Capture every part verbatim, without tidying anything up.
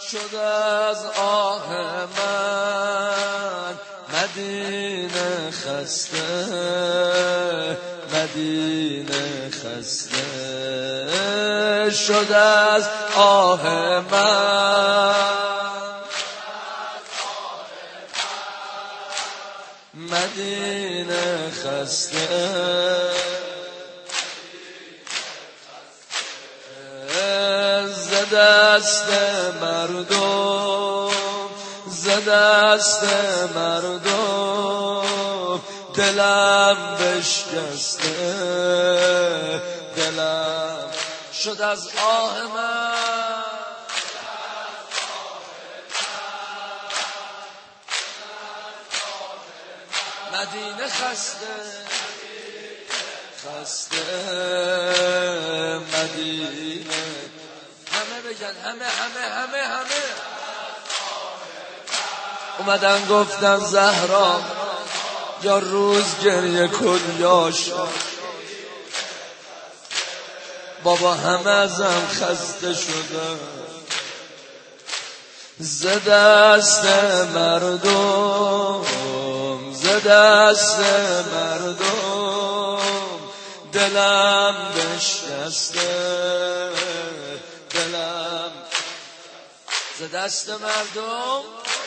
شد از آه من مدینه خسته، مدینه خسته شد از آه من، مدینه خسته ز دست مردم، ز دست مردم دلم بشکسته، دلم شد از آه من، مدینه خسته، خسته مدینه. همه بگن، همه همه همه همه اومدن گفتن زهرا یا روز گریه کن یا شب، بابا همه ازم خسته شدن، ز دست مردم، ز دست مردم دلم بشکسته، دلم ز دست مردم،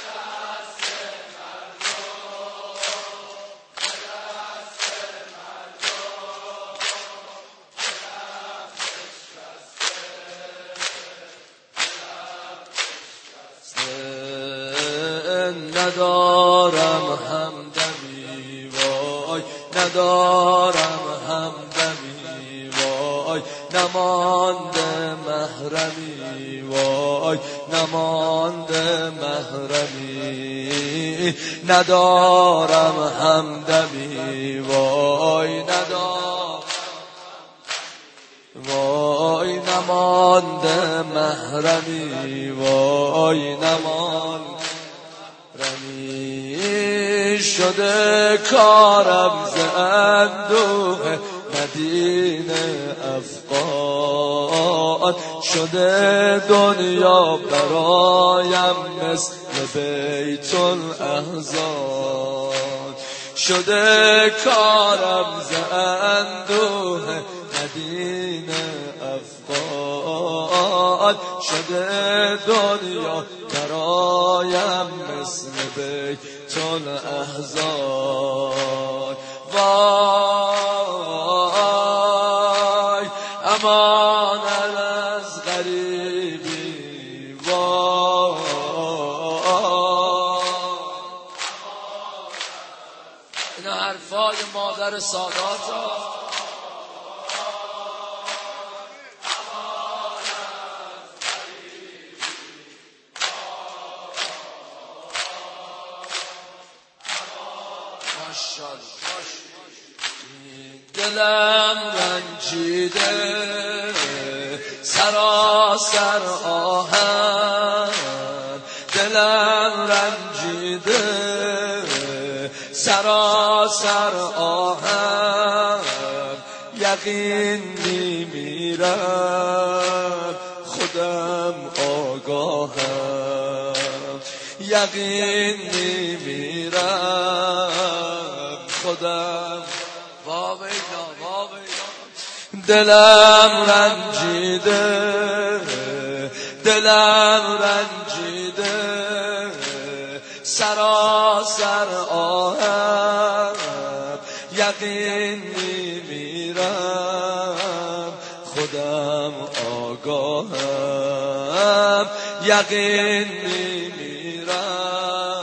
ندارم همدمی وای، ندارم همدمی وای، نمانده محرمی وای، نمانده محرمی، ندارم همدمی وای، ندارم وای، نمانده محرمی وای، نمانده رمی شده کارم ز اندوه مدینه افغان، شده دنیا برایم مثل بیت الاحزان، شده کارم ز اندوه مدینه افغان، شده دنیا برایم مثل بیت الاحزان. وای امان از غریبی، وای اینا حرفای مادر سادات ها. دلم رنجیده سراسر آهم، دلم رنجیده سراسر آهم، یقین میمیرم خودم آگاهم، یقین میمیرم خودم. واویلا واویلا دلم رنجیده، دلم رنجیده سراسر آهم، یقین میمیرم خودم آگاهم، یقین میمیرم.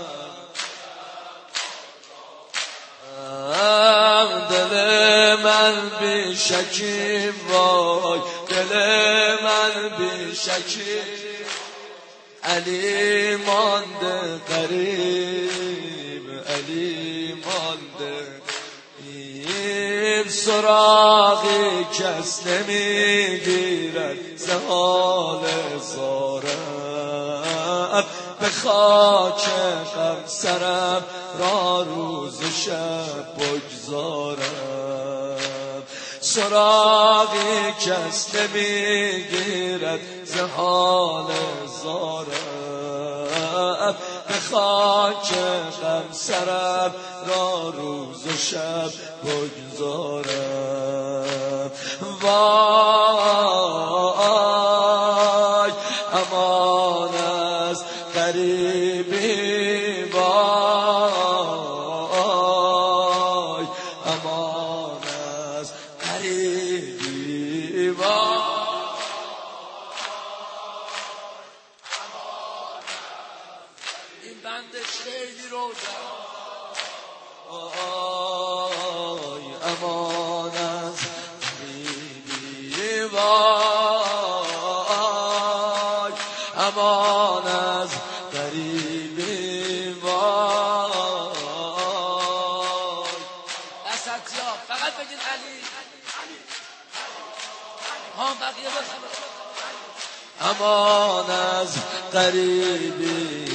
دل من بی شکی وای، دل من بی شکی علی مانده قریب، علی مانده این سراغی کس نمیگیرد ز حال زارم، به خاک غم سرم را روز و شب بگذارم، سراغی کس نمیگیرد ز حال زارم به خاک غم سرم را روز و شب بگذارم وای امان از غریبی وای امان از غریبی وای این بندش خیلی روشن وای امان از غریبی وای امان از غریبی وای اساتیا فقط بگید علی ها بقیه بخواه امان از غریبی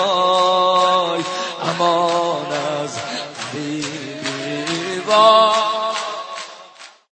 وای امان از غریبی وای